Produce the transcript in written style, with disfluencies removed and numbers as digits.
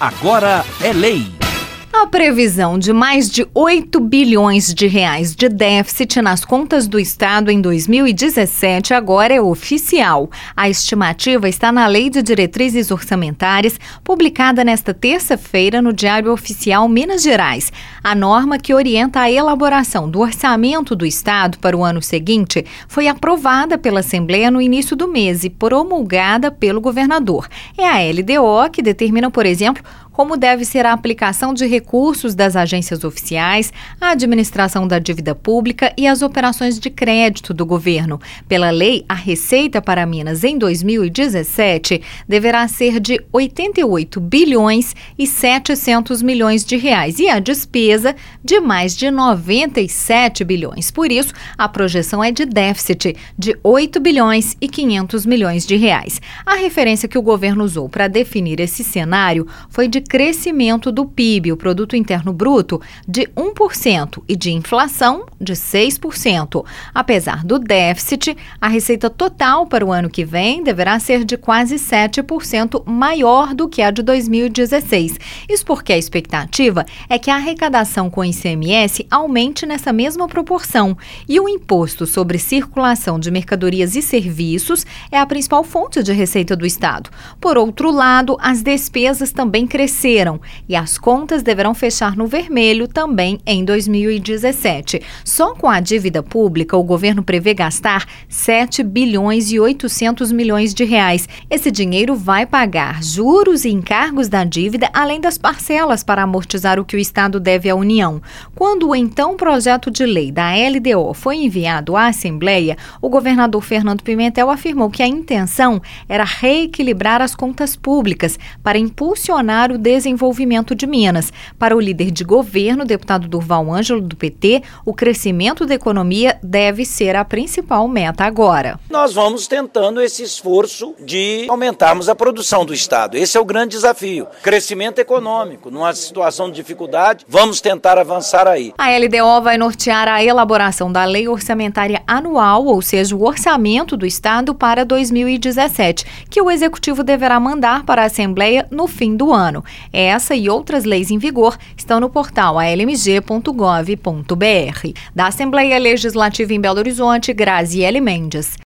Agora é lei. A previsão de mais de 8 bilhões de reais de déficit nas contas do Estado em 2017 agora é oficial. A estimativa está na Lei de Diretrizes Orçamentárias, publicada nesta terça-feira no Diário Oficial Minas Gerais. A norma que orienta a elaboração do orçamento do Estado para o ano seguinte foi aprovada pela Assembleia no início do mês e promulgada pelo governador. É a LDO que determina, por exemplo, como deve ser a aplicação de recursos das agências oficiais, a administração da dívida pública e as operações de crédito do governo. Pela lei, a receita para Minas em 2017 deverá ser de 88 bilhões e 700 milhões de reais e a despesa de mais de 97 bilhões. Por isso, a projeção é de déficit de 8 bilhões e 500 milhões de reais. A referência que o governo usou para definir esse cenário foi de crescimento do PIB, o Produto Interno Bruto, de 1% e de inflação de 6%. Apesar do déficit, a receita total para o ano que vem deverá ser de quase 7% maior do que a de 2016. Isso porque a expectativa é que a arrecadação com ICMS aumente nessa mesma proporção e o imposto sobre circulação de mercadorias e serviços é a principal fonte de receita do Estado. Por outro lado, as despesas também cresceram e as contas deverão fechar no vermelho também em 2017. Só com a dívida pública, o governo prevê gastar 7 bilhões e 800 milhões de reais. Esse dinheiro vai pagar juros e encargos da dívida, além das parcelas para amortizar o que o Estado deve à União. Quando o então projeto de lei da LDO foi enviado à Assembleia, o governador Fernando Pimentel afirmou que a intenção era reequilibrar as contas públicas para impulsionar o desenvolvimento de Minas. Para o líder de governo, deputado Durval Ângelo, do PT, o crescimento da economia deve ser a principal meta agora. Nós vamos tentando esse esforço de aumentarmos a produção do Estado. Esse é o grande desafio. Crescimento econômico. Numa situação de dificuldade, vamos tentar avançar aí. A LDO vai nortear a elaboração da Lei Orçamentária Anual, ou seja, o orçamento do Estado para 2017, que o Executivo deverá mandar para a Assembleia no fim do ano. Essa e outras leis em vigor estão no portal almg.gov.br. Da Assembleia Legislativa em Belo Horizonte, Graziele Mendes.